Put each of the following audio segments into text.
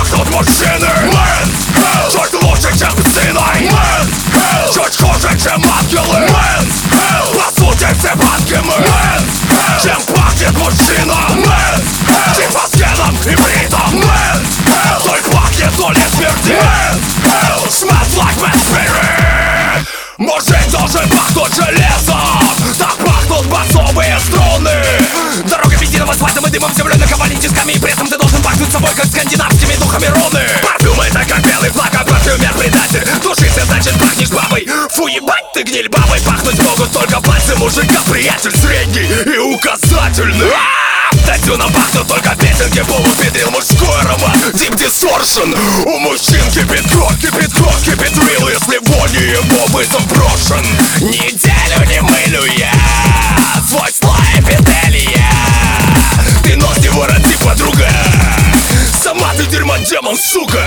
пахнут мужчины. Чуть лучше, чем псиной. Чуть хуже, чем ангелы. По сути все банки мы. Чем пахнет мужчина? Типа скеном и бритом. Той пахнет, то ли смерти. Smells like my spirit. Мужик должен пахнуть железом. Так пахнут басовые струны. Дорога бензином, асфальтом и дымом, землей наковальней тисками. И при этом ты должен пахнуть собой, как скандинавскими духами руны. Парфюм это как белый флаг, а парфюмер-предатель. Душится, значит пахнешь бабой. Фу, ебать, ты гниль бабой. Пахнуть могут только пальцы мужика. Приятель средний и указательный. Татюном пахнут только песенки. Полупедрил мужской аромат. Deep Distortion. У мужчин кипит кровь, кипит кровь, кипит рил. Если вони его вызов брошен. Неделю не мылю я свой слой эпителия. Ты нос не вороти, подруга. Сама ты дерьмо демон, сука.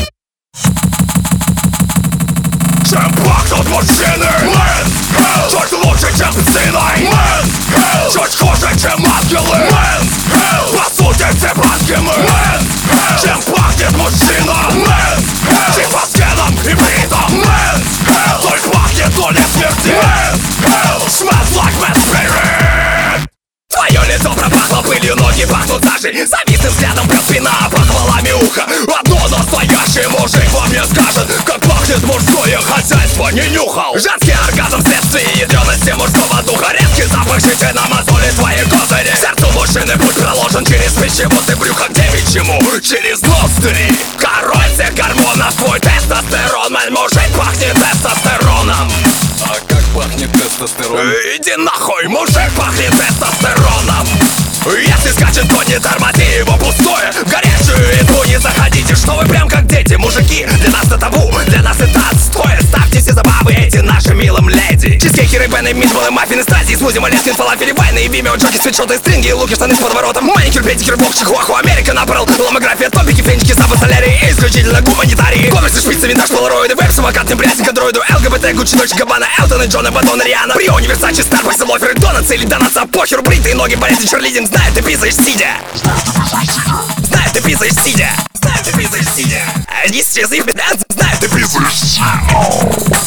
Чем пахнут мужчины? Чуть лучше, чем псиной. Чуть хуже, чем ангелы. По сути все банки мы. Чем пахнет мужчина? Типа скеном и бритом. Той пахнет, то ли смерти. Smells like my spirit. Твое лицо пропахло пылью, ноги пахнут сажей. Завистным взглядом прет спина, похвалами ухо. Одно настоящий мужик вам не скажет, как пахнет мужское хозяйство, не нюхал. Женский оргазм вследствие ядрёности мужского духа. Резкий запах щеки на мозоли твои козыри. Сердцу мужчины путь проложен через пищевод и брюхо к девичьему. Через ноздри. Король всех гормонов, твой тестостерон. Мой мужик пахнет тестостероном. А как пахнет тестостерон? Иди нахуй, мужик пахнет тестостероном. Если скачет, то не тормози его пустое. В горячую еду не заходите, что вы прям как дети. Мужики, для нас это табу, для нас это отстой. Ставьте все забавы эти наши милым леди. Чизкейки, рыбены, митболы, маффины, стази, смузи, малешки, фалафели, вайны и вимео, джоки, свитшоты, стринги, луки, штаны с подворотом. Маникюр, педикюр, бокс, чихуаху, Америка, напрал, ломография, топики, фенчики, сапы, солярии, исключительно гуманитарии. Комиксы, шпицы, винтаж, полароиды, веб, самокат, небрязник, андроиду, ЛГБТ, Гуччи, Дольче, Габбана, Элтон и Джона, Бадон, Риана. Приони, Версачи, Старбакс, Лоферы, Донатс или Донатса, похеру, бритые ноги, болезни, черлидинг, знает, ты писаешь сидя. Знает, ты писаешь сидя. Знает, ты писаешь сидя. Не сейчас их бедят, знает, ты писаешь сидя.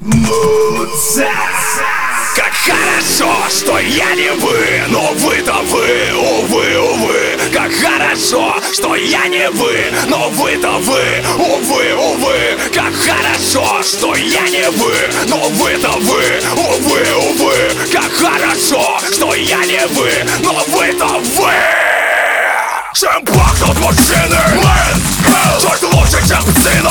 Как хорошо, что я не вы, но вы-то вы, увы, увы. Как хорошо, что я не вы, но вы-то вы, увы, увы. Как хорошо, что я не вы, но вы-то вы, увы, увы. Как хорошо, что я не вы, но вы-то вы. Чем пахнут мужчины? Чуть лучше, чем псина.